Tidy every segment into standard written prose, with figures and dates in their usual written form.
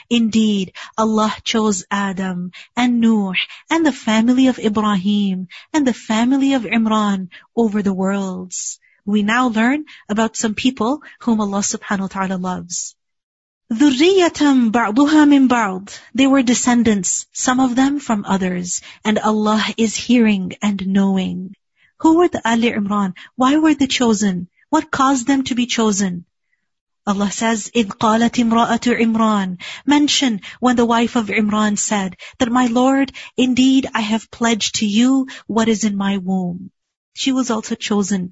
Indeed, Allah chose Adam and Nuh and the family of Ibrahim and the family of Imran over the worlds. We now learn about some people whom Allah subhanahu wa ta'ala loves. ذُرِّيَّةً بَعْضُهَا مِنْ بَعْضٍ. They were descendants, some of them from others. And Allah is hearing and knowing. Who were the Ali Imran? Why were they chosen? What caused them to be chosen? Allah says, إِذْ قَالَتِ امْرَأَةُ عِمْرَانَ. Mention when the wife of Imran said that, my Lord, indeed I have pledged to you what is in my womb. She was also chosen.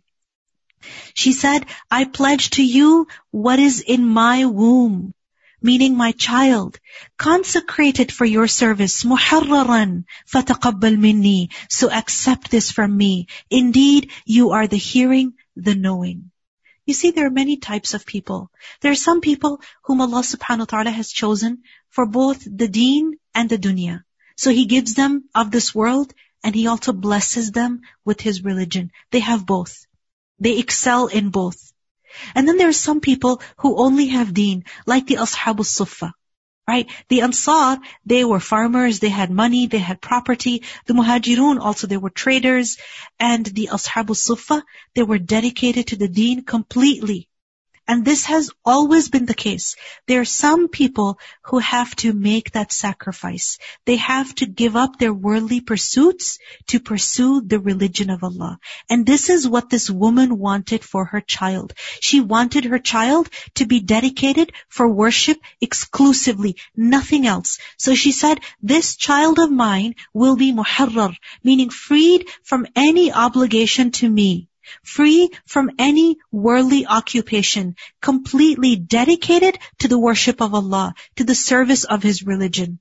She said, I pledge to you what is in my womb, meaning my child. Consecrate it for your service. مُحَرَّرًا فَتَقَبَّلْ مِنِّي. So accept this from me. Indeed, you are the hearing, the knowing. You see, there are many types of people. There are some people whom Allah subhanahu wa ta'ala has chosen for both the deen and the dunya. So He gives them of this world and He also blesses them with His religion. They have both. They excel in both. And then there are some people who only have deen, like the Ashabul Suffah. Right? The Ansar, they were farmers, they had money, they had property. The Muhajirun also, they were traders. And the Ashabul Suffah, they were dedicated to the deen completely. And this has always been the case. There are some people who have to make that sacrifice. They have to give up their worldly pursuits to pursue the religion of Allah. And this is what this woman wanted for her child. She wanted her child to be dedicated for worship exclusively, nothing else. So she said, this child of mine will be muharrar, meaning freed from any obligation to me. Free from any worldly occupation, completely dedicated to the worship of Allah, to the service of His religion.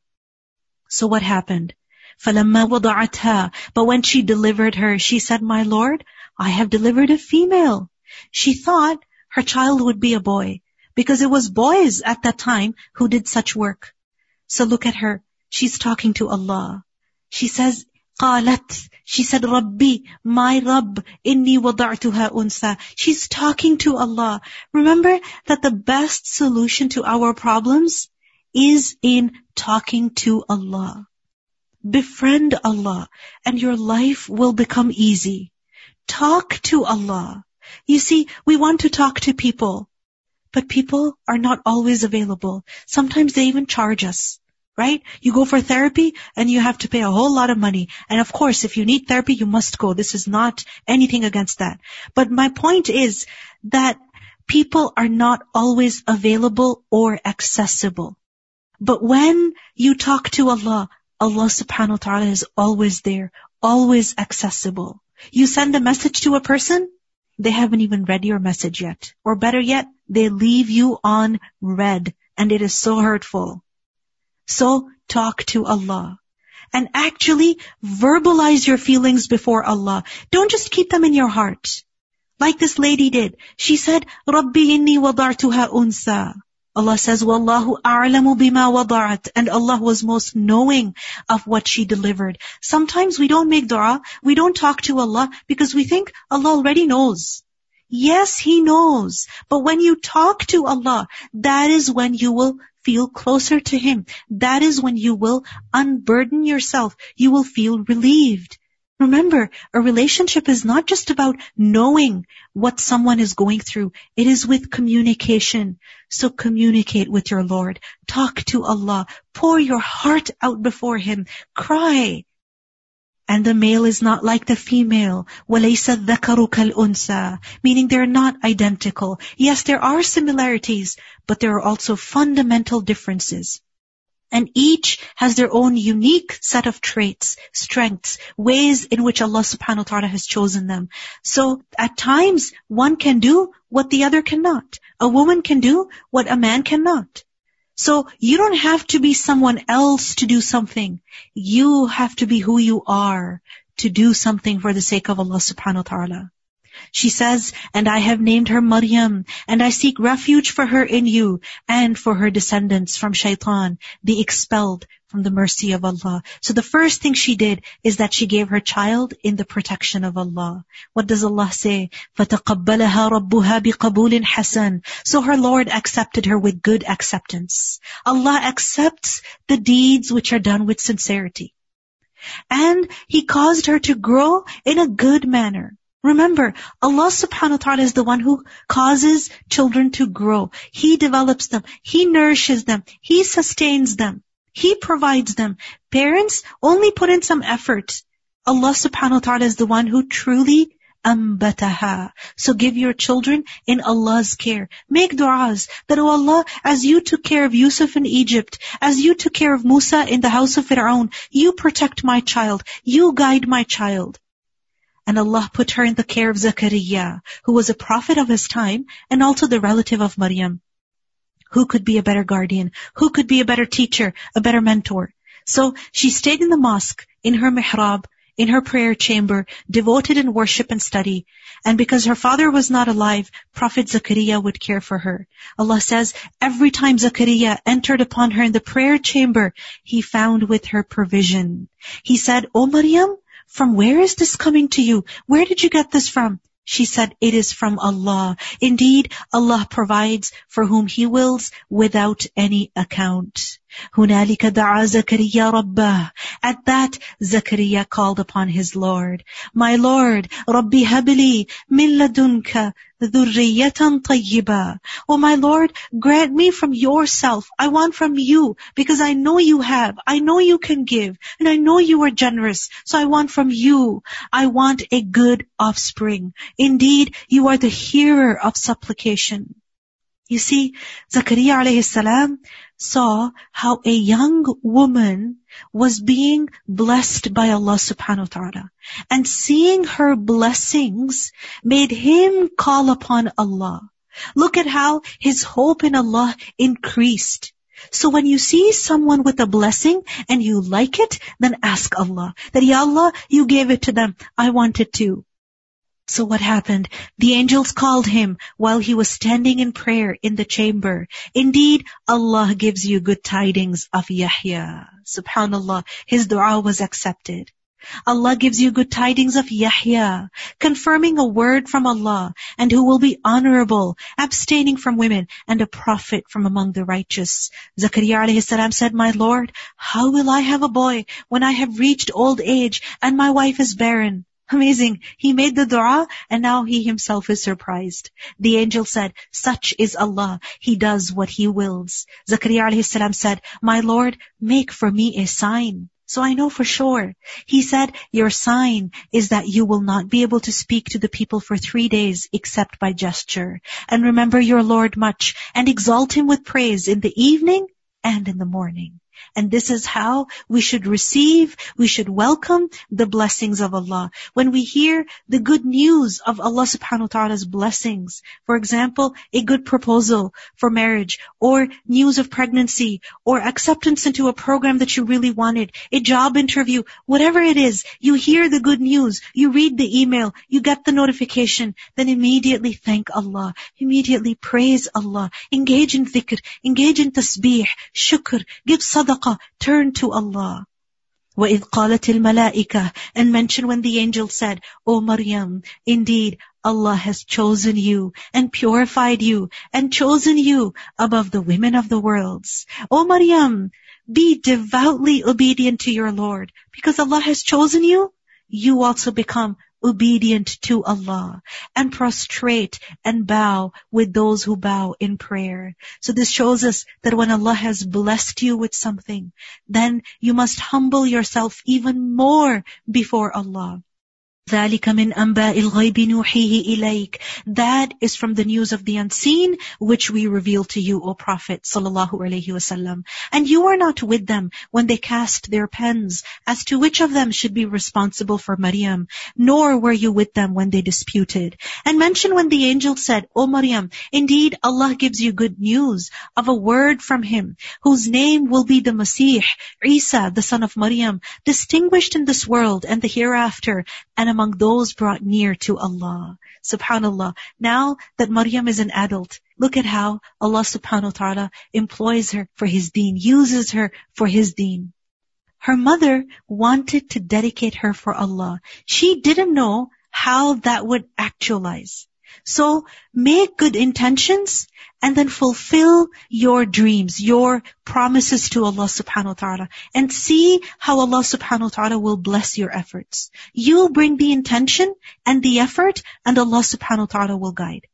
So what happened? فَلَمَّا وَضَعَتْهَا. But when she delivered her, she said, my Lord, I have delivered a female. She thought her child would be a boy, because it was boys at that time who did such work. So look at her. She's talking to Allah. She says, قالت. She said, Rabbi, my Rabb, inni wada'tuha unsa. She's talking to Allah. Remember that the best solution to our problems is in talking to Allah. Befriend Allah, and your life will become easy. Talk to Allah. You see, we want to talk to people, but people are not always available. Sometimes they even charge us. Right? You go for therapy and you have to pay a whole lot of money. And of course, if you need therapy, you must go. This is not anything against that. But my point is that people are not always available or accessible. But when you talk to Allah, Allah subhanahu wa ta'ala is always there, always accessible. You send a message to a person, they haven't even read your message yet. Or better yet, they leave you on read, and it is so hurtful. So talk to Allah. And actually verbalize your feelings before Allah. Don't just keep them in your heart. Like this lady did. She said, Rabbi inni wadartuha unsa. Allah says, Wallahu a'lamu bima wada'at. And Allah was most knowing of what she delivered. Sometimes we don't make dua, we don't talk to Allah because we think Allah already knows. Yes, He knows. But when you talk to Allah, that is when you will feel closer to Him. That is when you will unburden yourself. You will feel relieved. Remember, a relationship is not just about knowing what someone is going through. It is with communication. So communicate with your Lord. Talk to Allah. Pour your heart out before Him. Cry. And the male is not like the female. وَلَيْسَ الذَّكَرُ كَالْأُنْثَى. Meaning they're not identical. Yes, there are similarities, but there are also fundamental differences. And each has their own unique set of traits, strengths, ways in which Allah subhanahu wa ta'ala has chosen them. So at times, one can do what the other cannot. A woman can do what a man cannot. So you don't have to be someone else to do something. You have to be who you are to do something for the sake of Allah subhanahu wa ta'ala. She says, and I have named her Maryam, and I seek refuge for her in you and for her descendants from shaitan, the expelled from the mercy of Allah. So the first thing she did is that she gave her child in the protection of Allah. What does Allah say? فَتَقَبَّلَهَا رَبُّهَا بِقَبُولٍ حَسَنٍ. So her Lord accepted her with good acceptance. Allah accepts the deeds which are done with sincerity. And He caused her to grow in a good manner. Remember, Allah subhanahu wa ta'ala is the one who causes children to grow. He develops them. He nourishes them. He sustains them. He provides them. Parents only put in some effort. Allah subhanahu wa ta'ala is the one who truly ambataha. So give your children in Allah's care. Make du'as that, oh Allah, as you took care of Yusuf in Egypt, as you took care of Musa in the house of Fir'aun, you protect my child. You guide my child. And Allah put her in the care of Zakaria, who was a prophet of his time and also the relative of Maryam. Who could be a better guardian? Who could be a better teacher, a better mentor? So she stayed in the mosque, in her mihrab, in her prayer chamber, devoted in worship and study. And because her father was not alive, Prophet Zakaria would care for her. Allah says, every time Zakaria entered upon her in the prayer chamber, he found with her provision. He said, "O Maryam, from where is this coming to you? Where did you get this from?" She said, "It is from Allah. Indeed, Allah provides for whom He wills without any account." هُنَالِكَ دَعَا زَكَرِيَّا رَبَّهُ. At that, Zakaria called upon his Lord. "My Lord, رَبِّ هَبْ لِي مِن لَدُنْكَ ذُرِّيَّةً طَيِّبَةً." Oh my Lord, grant me from yourself. I want from you, because I know you have. I know you can give. And I know you are generous. So I want from you. I want a good offspring. Indeed, you are the hearer of supplication. You see, Zakaria alayhi salam saw how a young woman was being blessed by Allah subhanahu wa ta'ala. And seeing her blessings made him call upon Allah. Look at how his hope in Allah increased. So when you see someone with a blessing and you like it, then ask Allah that, Ya Allah, you gave it to them. I want it too. So what happened? The angels called him while he was standing in prayer in the chamber. Indeed, Allah gives you good tidings of Yahya. Subhanallah, his dua was accepted. Allah gives you good tidings of Yahya, confirming a word from Allah, and who will be honorable, abstaining from women, and a prophet from among the righteous. Zakaria alayhi salam said, "My Lord, how will I have a boy when I have reached old age and my wife is barren?" Amazing. He made the dua and now he himself is surprised. The angel said, "Such is Allah. He does what He wills." Zakaria alayhi salam said, "My Lord, make for me a sign, so I know for sure." He said, "Your sign is that you will not be able to speak to the people for 3 days except by gesture. And remember your Lord much and exalt Him with praise in the evening and in the morning." And this is how we should receive, we should welcome the blessings of Allah. When we hear the good news of Allah subhanahu wa ta'ala's blessings, for example, a good proposal for marriage, or news of pregnancy, or acceptance into a program that you really wanted, a job interview, whatever it is, you hear the good news, you read the email, you get the notification, then immediately thank Allah, immediately praise Allah, engage in dhikr, engage in tasbih, shukr, give sadaqah, turn to Allah. وَإِذْ قَالَتِ الْمَلَائِكَةِ, and mention when the angel said, "O Maryam, indeed Allah has chosen you and purified you and chosen you above the women of the worlds. O Maryam, be devoutly obedient to your Lord. Because Allah has chosen you, you also become obedient to Allah and prostrate and bow with those who bow in prayer." So this shows us that when Allah has blessed you with something, then you must humble yourself even more before Allah. ذَلِكَ مِنْ أَنْبَاءِ الْغَيْبِ نُوحِيهِ إِلَيْكَ. That is from the news of the unseen, which we reveal to you, O Prophet sallallahu alaihi wasallam. And you were not with them when they cast their pens as to which of them should be responsible for Maryam, nor were you with them when they disputed. And mention when the angel said, "O Maryam, indeed Allah gives you good news of a word from Him, whose name will be the Masih, Isa, the son of Maryam, distinguished in this world and the hereafter, and among those brought near to Allah. Subhanallah. Now that Maryam is an adult, look at how Allah subhanahu wa ta'ala employs her for His deen, uses her for His deen. Her mother wanted to dedicate her for Allah. She didn't know how that would actualize. So make good intentions and then fulfill your dreams, your promises to Allah subhanahu wa ta'ala, and see how Allah subhanahu wa ta'ala will bless your efforts. You bring the intention and the effort, and Allah subhanahu wa ta'ala will guide.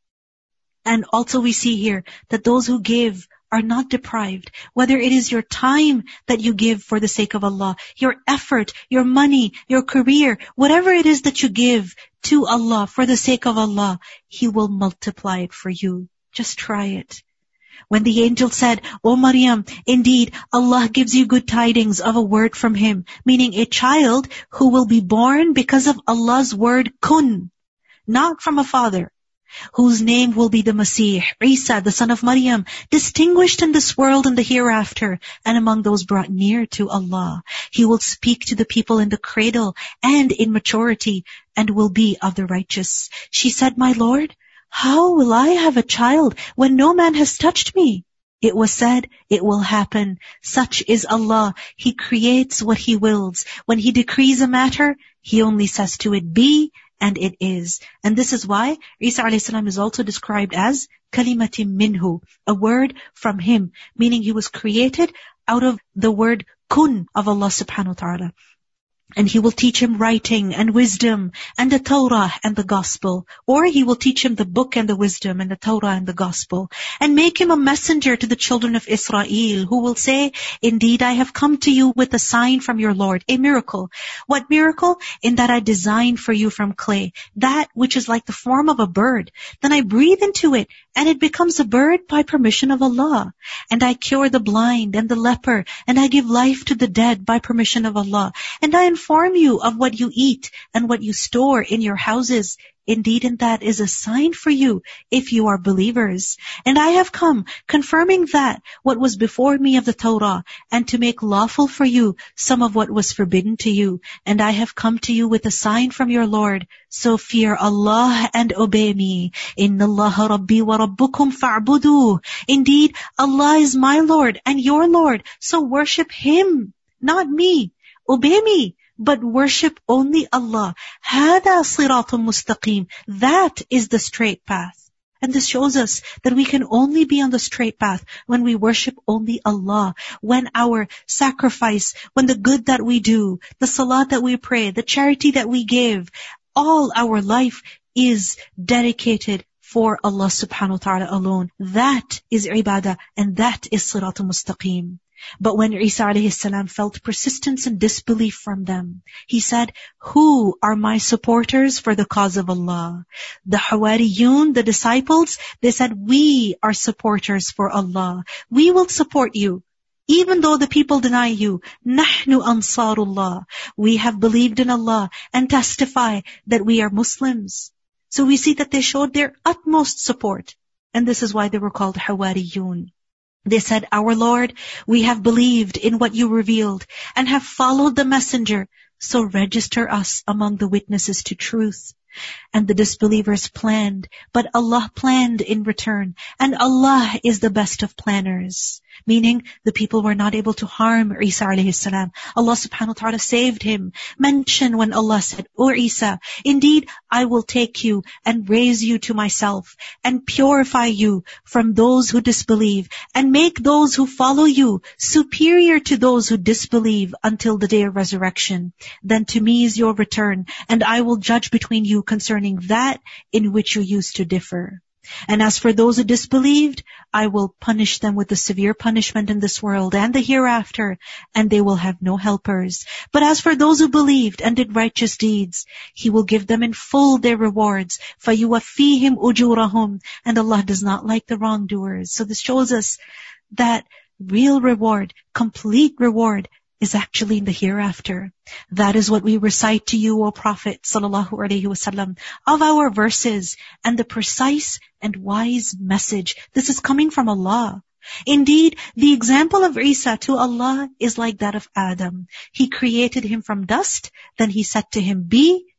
And also we see here that those who give are not deprived. Whether it is your time that you give for the sake of Allah, your effort, your money, your career, whatever it is that you give to Allah for the sake of Allah, He will multiply it for you. Just try it. When the angel said, "O Maryam, indeed Allah gives you good tidings of a word from Him," meaning a child who will be born because of Allah's word kun, not from a father, whose name will be the Masih, Isa, the son of Maryam, distinguished in this world and the hereafter, and among those brought near to Allah. He will speak to the people in the cradle and in maturity, and will be of the righteous. She said, "My Lord, how will I have a child when no man has touched me?" It was said, it will happen. Such is Allah. He creates what He wills. When He decrees a matter, He only says to it, "Be," and it is. And this is why Isa a.s. is also described as kalimatim minhu, a word from Him, meaning He was created out of the word kun of Allah subhanahu wa ta'ala. And He will teach him writing and wisdom and the Torah and the Gospel. Or He will teach him the book and the wisdom and the Torah and the Gospel. And make him a messenger to the children of Israel, who will say, "Indeed, I have come to you with a sign from your Lord," a miracle. What miracle? In that I designed for you from clay, that which is like the form of a bird. Then I breathe into it, and it becomes a bird by permission of Allah. And I cure the blind and the leper, and I give life to the dead by permission of Allah. And I inform you of what you eat and what you store in your houses. Indeed, and that is a sign for you if you are believers. And I have come confirming that what was before me of the Torah, and to make lawful for you some of what was forbidden to you. And I have come to you with a sign from your Lord. So fear Allah and obey me. Inna Allaha Rabbi wa Rabbukum fa'buduh. Indeed, Allah is my Lord and your Lord. So worship Him, not me. Obey me, but worship only Allah. هَذَا صِرَاطٌ مُسْتَقِيمٌ. That is the straight path. And this shows us that we can only be on the straight path when we worship only Allah. When our sacrifice, when the good that we do, the salat that we pray, the charity that we give, all our life is dedicated for Allah subhanahu wa ta'ala alone. That is ibadah, and that is Siratul Mustaqim. But when Isa alayhi salam felt persistence and disbelief from them, he said, "Who are my supporters for the cause of Allah?" The Hawariyun, the disciples, they said, "We are supporters for Allah. We will support you. Even though the people deny you, nahnu ansarullah. We have believed in Allah and testify that we are Muslims." So we see that they showed their utmost support. And this is why they were called Hawariyun. They said, "Our Lord, we have believed in what you revealed and have followed the messenger. So register us among the witnesses to truth." And the disbelievers planned, but Allah planned in return. And Allah is the best of planners. Meaning, the people were not able to harm Isa alayhi salam. Allah subhanahu wa ta'ala saved him. Mention when Allah said, "O Isa, indeed I will take you and raise you to myself and purify you from those who disbelieve and make those who follow you superior to those who disbelieve until the day of resurrection. Then to me is your return, and I will judge between you concerning that in which you used to differ. And as for those who disbelieved, I will punish them with a severe punishment in this world and the hereafter, and they will have no helpers. But as for those who believed and did righteous deeds, He will give them in full their rewards. فَيُوَفِّيهِمْ أُجُورَهُمْ. And Allah does not like the wrongdoers. So this shows us that real reward, complete reward, is actually in the hereafter. That is what we recite to you, O Prophet sallallahu alaihi wasallam, of our verses and the precise and wise message. This is coming from Allah. Indeed, the example of Isa to Allah is like that of Adam. He created him from dust, then He said to him, "Be,"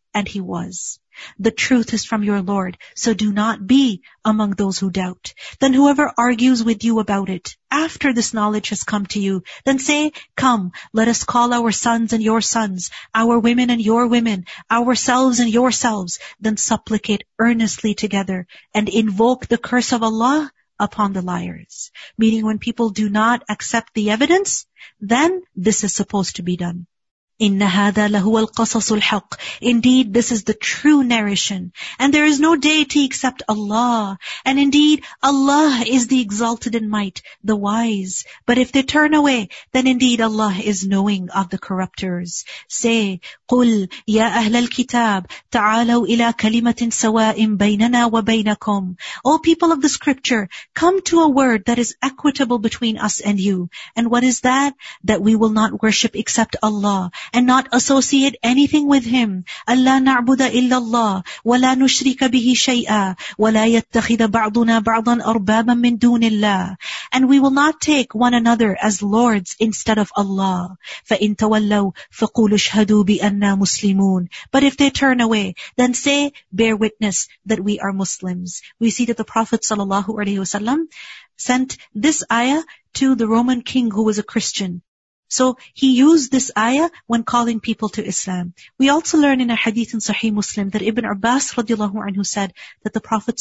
and He was. The truth is from your Lord, so do not be among those who doubt. Then whoever argues with you about it, after this knowledge has come to you, then say, come, let us call our sons and your sons, our women and your women, ourselves and yourselves, then supplicate earnestly together and invoke the curse of Allah upon the liars. Meaning when people do not accept the evidence, then this is supposed to be done. إِنَّ هَذَا لَهُوَ الْقَصَصُ الْحَقِّ. Indeed, this is the true narration. And there is no deity except Allah. And indeed, Allah is the exalted in might, the wise. But if they turn away, then indeed Allah is knowing of the corrupters. Say, قُلْ يَا أَهْلَ الْكِتَابِ تَعَالَوْا إِلَى كَلِمَةٍ سَوَاءٍ بَيْنَنَا وَبَيْنَكُمْ. O people of the scripture, come to a word that is equitable between us and you. And what is that? That we will not worship except Allah, and not associate anything with Him. أَلَّا نَعْبُدَ إِلَّا اللَّهِ وَلَا نُشْرِكَ بِهِ شَيْئًا وَلَا يَتَّخِذَ بَعْضُنَا بَعْضًا أَرْبَابًا مِّن دُونِ اللَّهِ. And we will not take one another as lords instead of Allah. فَإِن تَوَلَّوْا فَقُولُوا اشْهَدُوا بِأَنَّا مُسْلِمُونَ. But if they turn away, then say, bear witness that we are Muslims. We see that the Prophet ﷺ sent this ayah to the Roman king who was a Christian. So he used this ayah when calling people to Islam. We also learn in a hadith in Sahih Muslim that Ibn Abbas radiallahu anhu said that the Prophet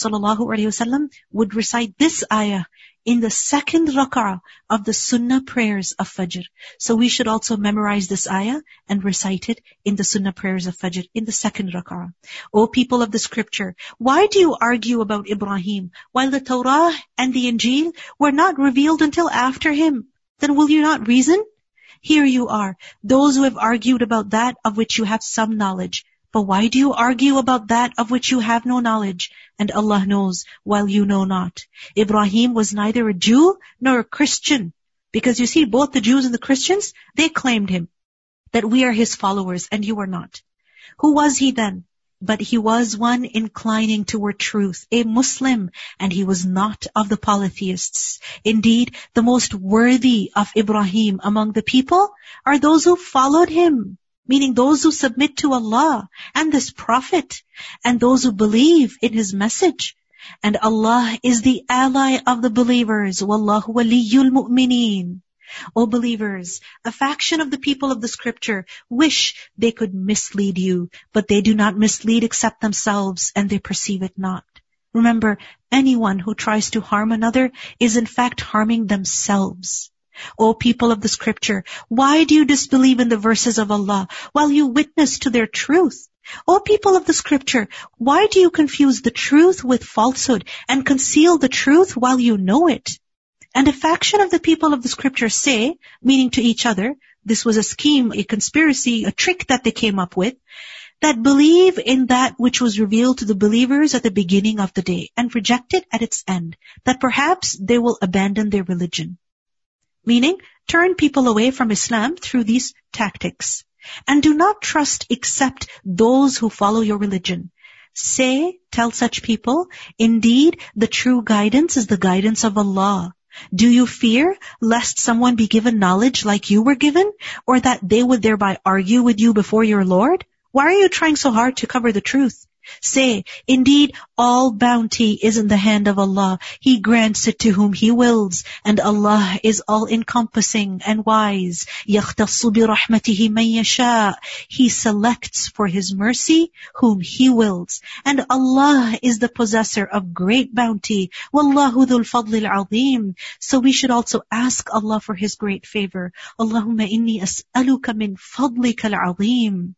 ﷺ would recite this ayah in the second rak'ah of the sunnah prayers of Fajr. So we should also memorize this ayah and recite it in the sunnah prayers of Fajr in the second rak'ah. O people of the scripture, why do you argue about Ibrahim while the Torah and the Injil were not revealed until after him? Then will you not reason? Here you are, those who have argued about that of which you have some knowledge. But why do you argue about that of which you have no knowledge? And Allah knows, while you know not. Ibrahim was neither a Jew nor a Christian. Because you see, both the Jews and the Christians, they claimed him, that we are his followers and you are not. Who was he then? But he was one inclining toward truth, a Muslim, and he was not of the polytheists. Indeed, the most worthy of Ibrahim among the people are those who followed him, meaning those who submit to Allah and this Prophet, and those who believe in his message. And Allah is the ally of the believers. Wallahu waliyyul mu'mineen. O believers, a faction of the people of the scripture wish they could mislead you, but they do not mislead except themselves, and they perceive it not. Remember, anyone who tries to harm another is in fact harming themselves. O people of the scripture, why do you disbelieve in the verses of Allah while you witness to their truth? O people of the scripture, why do you confuse the truth with falsehood and conceal the truth while you know it? And a faction of the people of the scripture say, meaning to each other, this was a scheme, a conspiracy, a trick that they came up with, that believe in that which was revealed to the believers at the beginning of the day and reject it at its end, that perhaps they will abandon their religion. Meaning, turn people away from Islam through these tactics. And do not trust except those who follow your religion. Say, tell such people, indeed, the true guidance is the guidance of Allah. Do you fear lest someone be given knowledge like you were given, or that they would thereby argue with you before your Lord? Why are you trying so hard to cover the truth? Say, indeed, all bounty is in the hand of Allah. He grants it to whom He wills, and Allah is all-encompassing and wise. يَخْتَصُّ بِرَحْمَتِهِ مَن يَشَاءُ. He selects for His mercy whom He wills. And Allah is the possessor of great bounty. وَاللَّهُ ذُو الْفَضْلِ الْعَظِيمِ. So we should also ask Allah for His great favor. Allahumma inni as'aluka min fadlika al-'azim.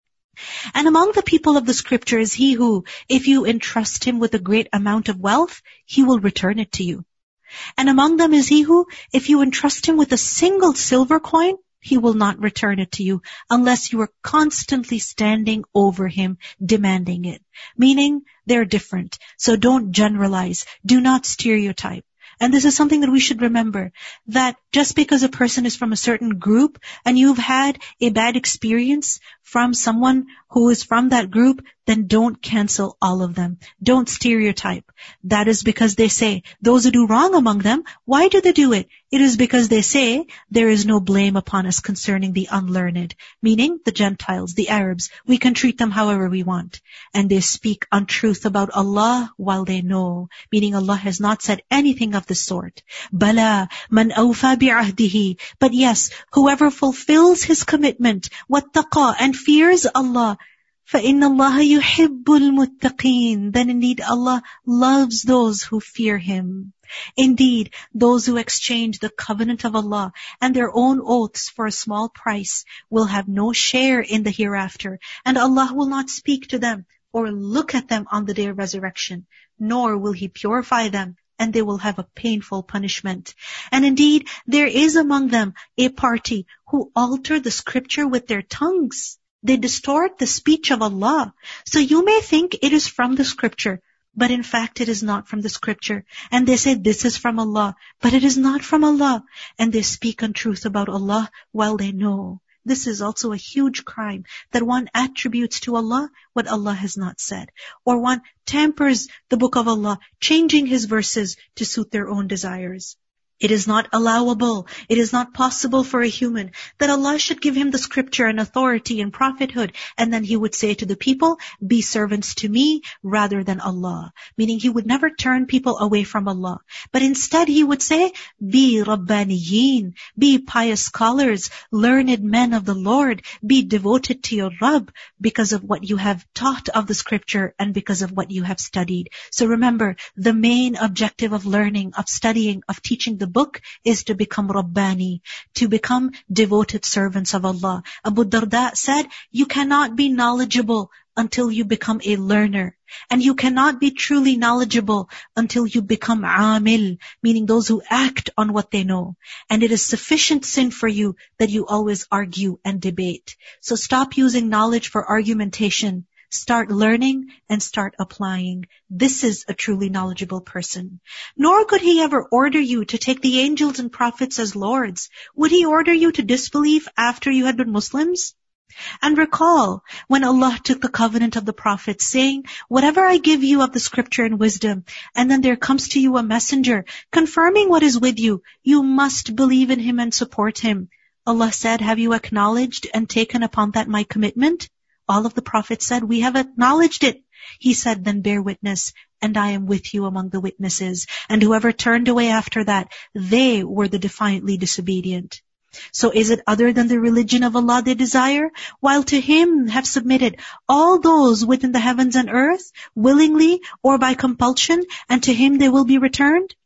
And among the people of the scripture is he who, if you entrust him with a great amount of wealth, he will return it to you. And among them is he who, if you entrust him with a single silver coin, he will not return it to you unless you are constantly standing over him, demanding it. Meaning, they're different. So don't generalize. Do not stereotype. And this is something that we should remember, that just because a person is from a certain group and you've had a bad experience from someone who is from that group, then don't cancel all of them. Don't stereotype. That is because they say, those who do wrong among them, why do they do it? It is because they say, there is no blame upon us concerning the unlearned, meaning the Gentiles, the Arabs. We can treat them however we want. And they speak untruth about Allah while they know, meaning Allah has not said anything of the sort. Bala, man awfa bi'ahdihi. But yes, whoever fulfills his commitment, wattaqa, and fears Allah, فَإِنَّ اللَّهَ يُحِبُّ الْمُتَّقِينَ. Then indeed Allah loves those who fear Him. Indeed, those who exchange the covenant of Allah and their own oaths for a small price will have no share in the hereafter, and Allah will not speak to them or look at them on the day of resurrection, nor will He purify them, and they will have a painful punishment. And indeed, there is among them a party who alter the scripture with their tongues. They distort the speech of Allah. So you may think it is from the scripture, but in fact it is not from the scripture. And they say this is from Allah, but it is not from Allah. And they speak untruth about Allah while they know. This is also a huge crime, that one attributes to Allah what Allah has not said. Or one tampers the book of Allah, changing His verses to suit their own desires. It is not allowable, it is not possible for a human that Allah should give him the scripture and authority and prophethood, and then He would say to the people, be servants to me rather than Allah. Meaning He would never turn people away from Allah. But instead He would say, be Rabbaniyin, be pious scholars, learned men of the Lord, be devoted to your Rabb because of what you have taught of the scripture and because of what you have studied. So remember, the main objective of learning, of studying, of teaching the book is to become Rabbani, to become devoted servants of Allah. Abu Darda said, you cannot be knowledgeable until you become a learner. And you cannot be truly knowledgeable until you become amil, meaning those who act on what they know. And it is sufficient sin for you that you always argue and debate. So stop using knowledge for argumentation. Start learning and start applying. This is a truly knowledgeable person. Nor could He ever order you to take the angels and prophets as lords. Would He order you to disbelieve after you had been Muslims? And recall when Allah took the covenant of the prophets, saying, whatever I give you of the scripture and wisdom, and then there comes to you a messenger confirming what is with you, you must believe in him and support him. Allah said, have you acknowledged and taken upon that my commitment? All of the prophets said, we have acknowledged it. He said, then bear witness, and I am with you among the witnesses. And whoever turned away after that, they were the defiantly disobedient. So is it other than the religion of Allah they desire? While to Him have submitted all those within the heavens and earth, willingly or by compulsion, and to Him they will be returned?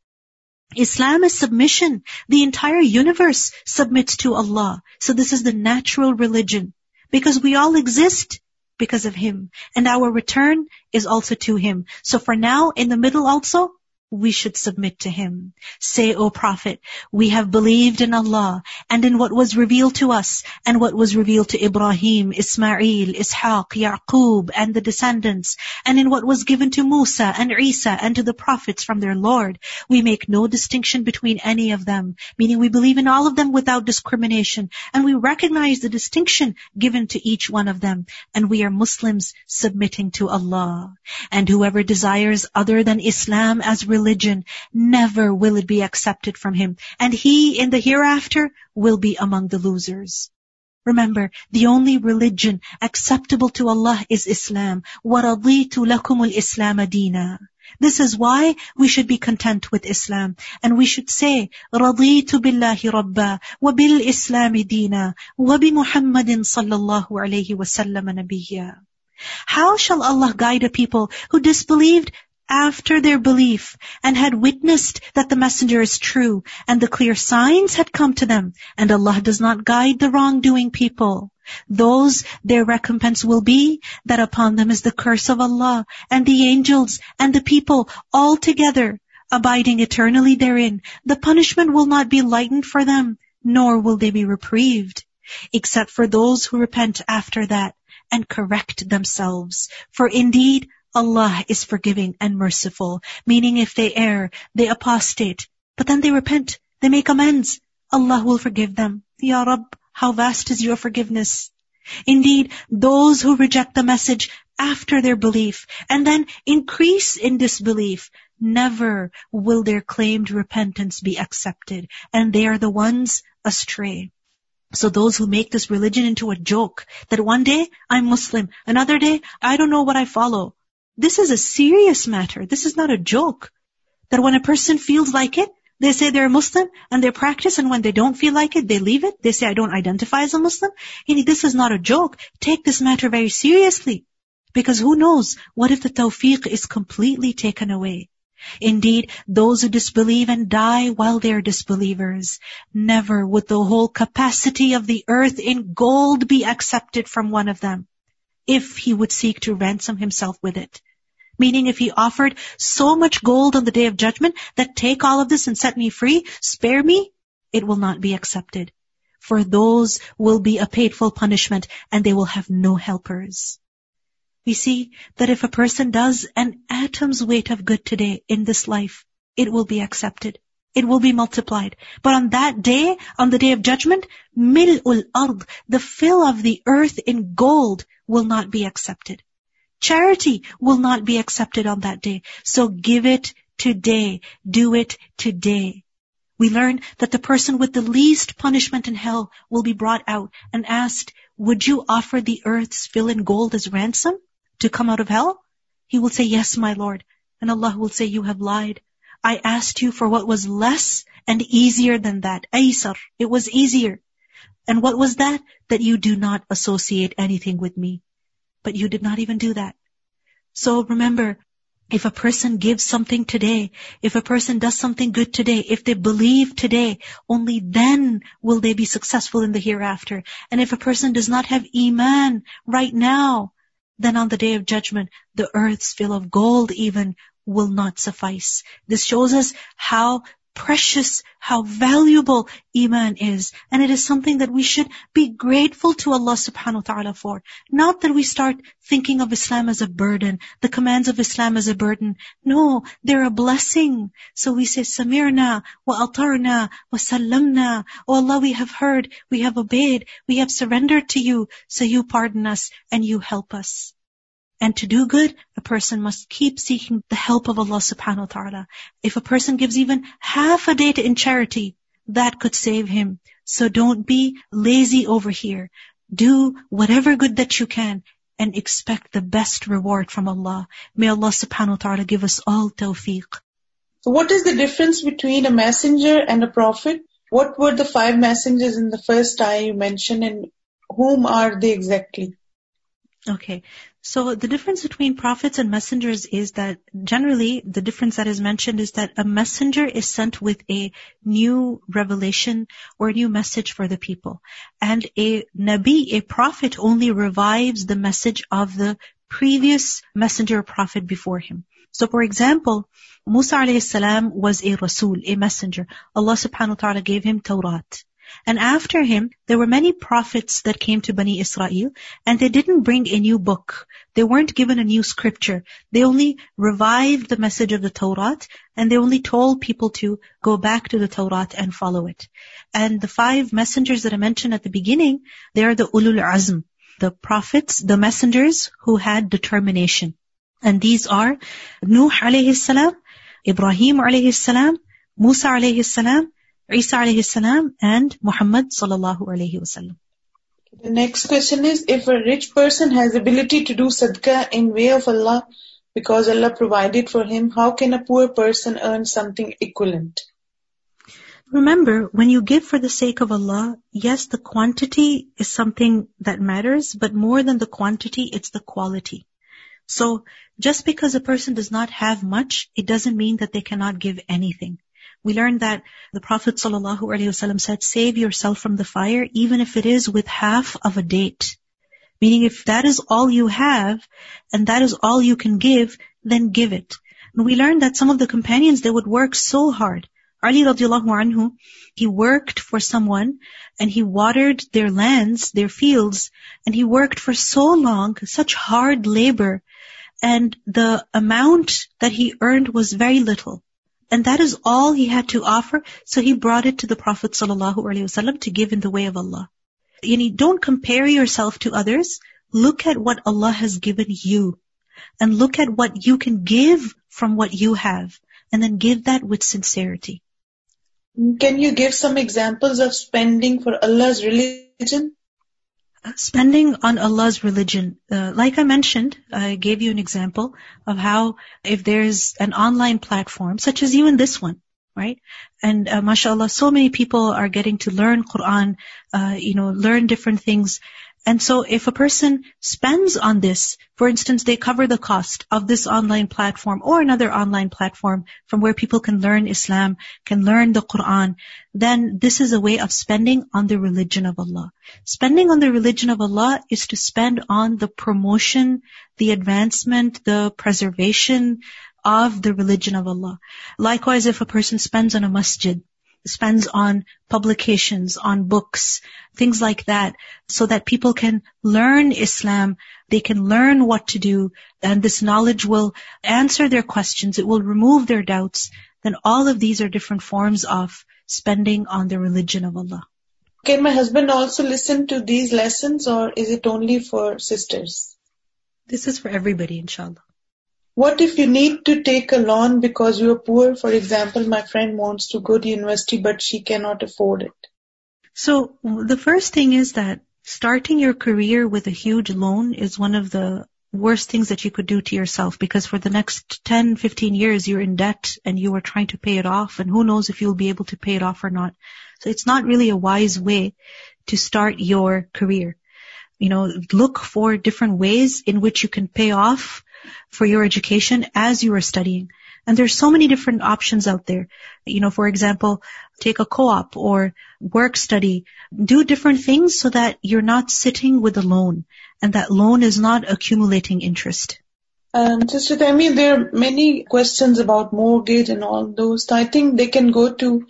Islam is submission. The entire universe submits to Allah. So this is the natural religion. Because we all exist because of Him. And our return is also to Him. So for now, in the middle also, we should submit to Him. Say, O Prophet, we have believed in Allah and in what was revealed to us and what was revealed to Ibrahim, Ismail, Ishaq, Yaqub and the descendants, and in what was given to Musa and Isa and to the prophets from their Lord. We make no distinction between any of them, meaning we believe in all of them without discrimination, and we recognize the distinction given to each one of them, and we are Muslims submitting to Allah. And whoever desires other than Islam as religion, never will it be accepted from him, and he in the hereafter will be among the losers. Remember, the only religion acceptable to Allah is Islam. وَرَضِيتُ لَكُمُ الْإِسْلَامَ دِينًا. This is why we should be content with Islam. And we should say, رَضِيتُ بِاللَّهِ رَبًّا وَبِالْإِسْلَامِ دِينًا وَبِمُحَمَّدٍ صَلَّى اللَّهُ عَلَيْهِ وَسَلَّمَ نَبِيًّا. How shall Allah guide a people who disbelieved after their belief and had witnessed that the messenger is true and the clear signs had come to them? And Allah does not guide the wrongdoing people. Those, their recompense will be that upon them is the curse of Allah and the angels and the people all together, abiding eternally therein. The punishment will not be lightened for them, nor will they be reprieved, except for those who repent after that and correct themselves. For indeed, Allah is forgiving and merciful, meaning if they err, they apostate, but then they repent, they make amends, Allah will forgive them. Ya Rabb, how vast is your forgiveness. Indeed, those who reject the message after their belief and then increase in disbelief, never will their claimed repentance be accepted, and they are the ones astray. So those who make this religion into a joke, that one day I'm Muslim, another day I don't know what I follow. This is a serious matter. This is not a joke. That when a person feels like it, they say they're a Muslim and they practice, and when they don't feel like it, they leave it. They say, I don't identify as a Muslim. This is not a joke. Take this matter very seriously. Because who knows, what if the tawfiq is completely taken away? Indeed, those who disbelieve and die while they are disbelievers, never would the whole capacity of the earth in gold be accepted from one of them, if he would seek to ransom himself with it. Meaning, if he offered so much gold on the Day of Judgment that take all of this and set me free, spare me, it will not be accepted. For those will be a painful punishment, and they will have no helpers. We see that if a person does an atom's weight of good today in this life, it will be accepted. It will be multiplied. But on that day, on the Day of Judgment, mil'ul ard, the fill of the earth in gold, will not be accepted. Charity will not be accepted on that day. So give it today. Do it today. We learn that the person with the least punishment in hell will be brought out and asked, would you offer the earth's fill in gold as ransom to come out of hell? He will say, yes, my Lord. And Allah will say, you have lied. I asked you for what was less and easier than that. Aysar. It was easier. And what was that? That you do not associate anything with me. But you did not even do that. So remember, if a person gives something today, if a person does something good today, if they believe today, only then will they be successful in the hereafter. And if a person does not have iman right now, then on the Day of Judgment, the earth's fill of gold even will not suffice. This shows us how precious, how valuable iman is. And it is something that we should be grateful to Allah subhanahu wa ta'ala for. Not that we start thinking of Islam as a burden, the commands of Islam as a burden. No, they're a blessing. So we say, Samirna, wa atarna, wa sallamna. Oh Allah, we have heard, we have obeyed, we have surrendered to you, so you pardon us and you help us. And to do good, a person must keep seeking the help of Allah subhanahu wa ta'ala. If a person gives even half a day in charity, that could save him. So don't be lazy over here. Do whatever good that you can and expect the best reward from Allah. May Allah subhanahu wa ta'ala give us all tawfiq. So what is the difference between a messenger and a prophet? What were the 5 messengers in the first ayah you mentioned, and whom are they exactly? Okay. So the difference between prophets and messengers is that generally the difference that is mentioned is that a messenger is sent with a new revelation or a new message for the people. And a nabi, a prophet, only revives the message of the previous messenger or prophet before him. So for example, Musa alayhi salam was a rasul, a messenger. Allah subhanahu wa ta'ala gave him Tawrat. And after him, there were many prophets that came to Bani Israel, and they didn't bring a new book. They weren't given a new scripture. They only revived the message of the Tawrat, and they only told people to go back to the Tawrat and follow it. And the 5 messengers that I mentioned at the beginning, they are the Ulul Azm, the prophets, the messengers who had determination. And these are Nuh alayhi salam, Ibrahim alayhi salam, Musa alayhi salam, Isa alayhi salam, and Muhammad sallallahu alayhi wasallam. The next question is, if a rich person has ability to do sadaqah in way of Allah because Allah provided for him, how can a poor person earn something equivalent? Remember, when you give for the sake of Allah, yes, the quantity is something that matters, but more than the quantity, it's the quality. So, just because a person does not have much, it doesn't mean that they cannot give anything. We learned that the Prophet ﷺ said, save yourself from the fire, even if it is with half of a date. Meaning, if that is all you have, and that is all you can give, then give it. And we learned that some of the companions, they would work so hard. Ali radiallahu anhu, he worked for someone, and he watered their lands, their fields, and he worked for so long, such hard labor, and the amount that he earned was very little. And that is all he had to offer, so he brought it to the Prophet ﷺ to give in the way of Allah. Don't compare yourself to others. Look at what Allah has given you. And look at what you can give from what you have. And then give that with sincerity. Can you give some examples of spending for Allah's religion? Spending on Allah's religion. Like I mentioned, I gave you an example of how if there's an online platform, such as even this one, right? And mashallah, so many people are getting to learn Quran, learn different things. And so if a person spends on this, for instance, they cover the cost of this online platform or another online platform from where people can learn Islam, can learn the Quran, then this is a way of spending on the religion of Allah. Spending on the religion of Allah is to spend on the promotion, the advancement, the preservation of the religion of Allah. Likewise, if a person spends on a masjid, spends on publications, on books, things like that, so that people can learn Islam, they can learn what to do, and this knowledge will answer their questions, it will remove their doubts, then all of these are different forms of spending on the religion of Allah. Can my husband also listen to these lessons, or is it only for sisters? This is for everybody, inshallah. What if you need to take a loan because you are poor? For example, my friend wants to go to university, but she cannot afford it. So the first thing is that starting your career with a huge loan is one of the worst things that you could do to yourself, because for the next 10, 15 years you're in debt and you are trying to pay it off, and who knows if you'll be able to pay it off or not. So it's not really a wise way to start your career. Look for different ways in which you can pay off for your education as you are studying. And there's so many different options out there. For example, take a co-op or work study. Do different things so that you're not sitting with a loan and that loan is not accumulating interest. Sister Tammy, there are many questions about mortgage and all those. I think they can go to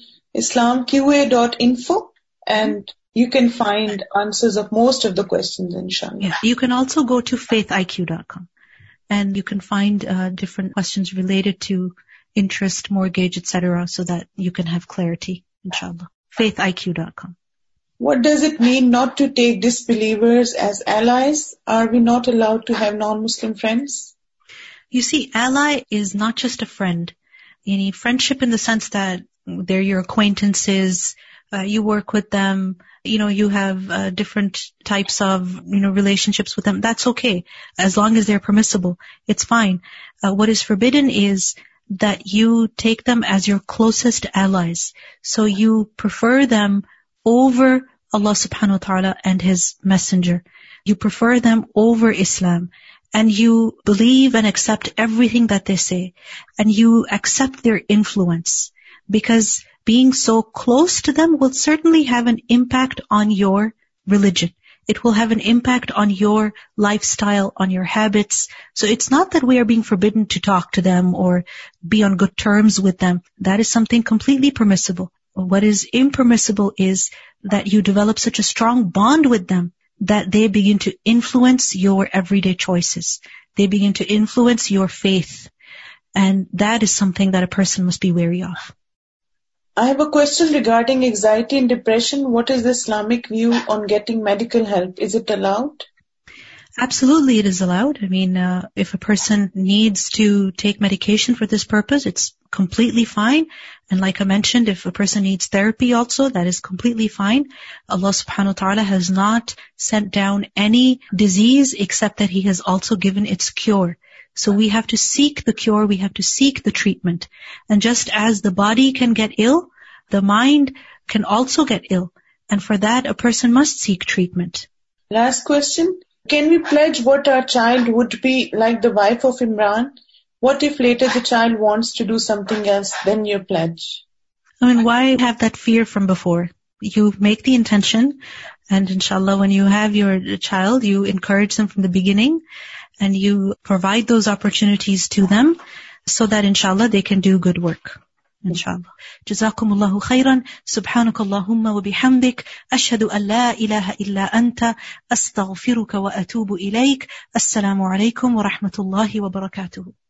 islamqa.info and you can find answers of most of the questions, inshallah. Yeah, you can also go to faithiq.com. And you can find different questions related to interest, mortgage, etc., so that you can have clarity, inshallah. faithiq.com. What does it mean not to take disbelievers as allies? Are we not allowed to have non-Muslim friends? You see, ally is not just a friend. Friendship in the sense that they're your acquaintances, you work with them, you have different types of, relationships with them. That's okay. As long as they're permissible, it's fine. What is forbidden is that you take them as your closest allies. So you prefer them over Allah subhanahu wa ta'ala and His Messenger. You prefer them over Islam. And you believe and accept everything that they say. And you accept their influence. Because being so close to them will certainly have an impact on your religion. It will have an impact on your lifestyle, on your habits. So it's not that we are being forbidden to talk to them or be on good terms with them. That is something completely permissible. What is impermissible is that you develop such a strong bond with them that they begin to influence your everyday choices. They begin to influence your faith. And that is something that a person must be wary of. I have a question regarding anxiety and depression. What is the Islamic view on getting medical help? Is it allowed? Absolutely, it is allowed. If a person needs to take medication for this purpose, it's completely fine. And like I mentioned, if a person needs therapy also, that is completely fine. Allah subhanahu wa ta'ala has not sent down any disease except that He has also given its cure. So we have to seek the cure, we have to seek the treatment. And just as the body can get ill, the mind can also get ill. And for that, a person must seek treatment. Last question. Can we pledge what our child would be like the wife of Imran? What if later the child wants to do something else, then you pledge? Why have that fear from before? You make the intention, and inshallah, when you have your child, you encourage them from the beginning, and you provide those opportunities to them so that inshallah they can do good work. Inshallah. Jazakumullahu khairan. Subhanakallahumma wa bihamdik. Ashhadu an la ilaha illa anta. Astaghfiruka wa atubu ilayk. Assalamu alaikum wa rahmatullahi wa barakatuhu.